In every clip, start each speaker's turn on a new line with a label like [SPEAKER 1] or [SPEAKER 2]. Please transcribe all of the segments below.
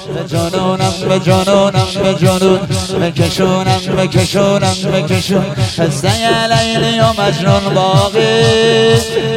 [SPEAKER 1] به جنونم به جنونم به جنون بکشونم بکشونم بکشون حسن لیلی و مجنون باقی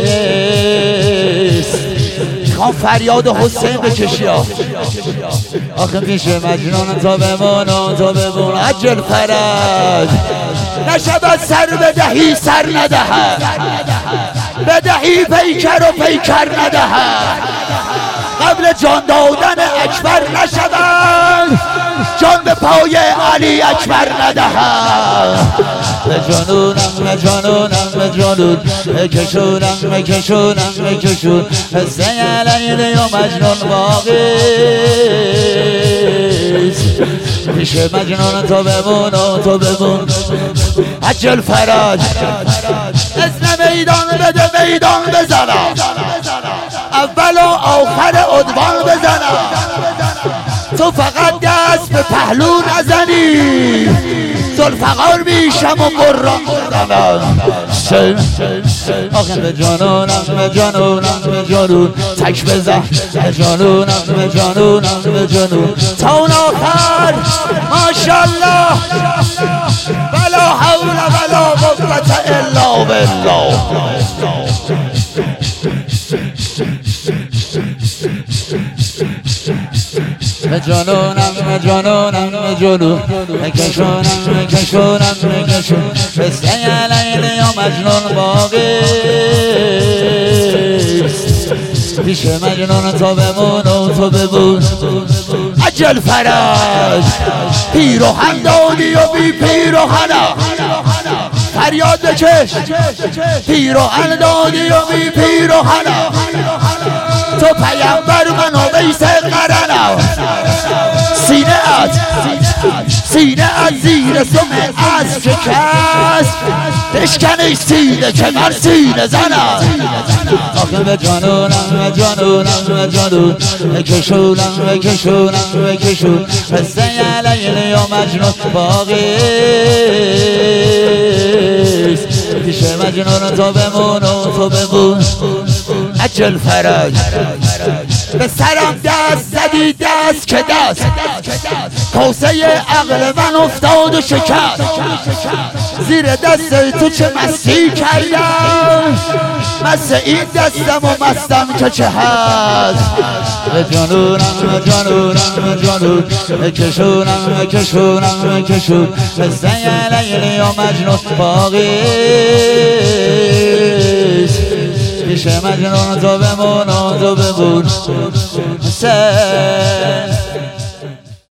[SPEAKER 1] میخوام فریاد حسین بکشی آخه پیش مجنون تو بمون و تو بمون عجل فرج نشود سر بدهی سر ندهد بدهی پیکر و پیکر ندهد قبل جان دادن اکبر نشود جان به پای علی اکبر ندهد به جنونم به جنونم به جنون بکشونم بکشونم بکشون حسن لیلی و مجنون باقیست پیش مجنون تو بمون و تو بمون عجل فرج اسم میدان بده میدان بزنم اول و آخر عدوان بزنم تو فقط دست به پهلو نزنی ذوالفقار میشم و قرآن بزنم آخه به جنونم به جنونم به جنون تک بزن به جنونم به جنونم به جنون تا اون آخر ماشالله ولا حول ولا قوة الا بالله به جنونم به جنونم به جنون بکشونم بکشونم بکشون حسن لیلی و مجنون باقیست پیش مجنون تو بمون و تو بمون عجل فرج پیروهن دادی و بی پیروهنم فریاد بکش پیروهن دادی و بی پیروهنم تو پیامبر من و ویس قرنم سینه از زیر سم از شکست بشکنش سینه که من سینه زنم آخه به جنونم به جنونم به جنون بکشونم بکشونم بکشون حسن لیلی و مجنون باقیست پیش مجنون تو بمون و تو بمون عجل فرج به سرم دست زدی دست که دست کاسه عقل من افتاد و شکست زیر دست تو چه مستی کردم مست این دستم و مستم که چه هست به جنونم به جنونم به جنون بکشونم بکشونم بکشون حسن لیلی و مجنون باقیست پیش مجنون تو بمون و تو بمون حسین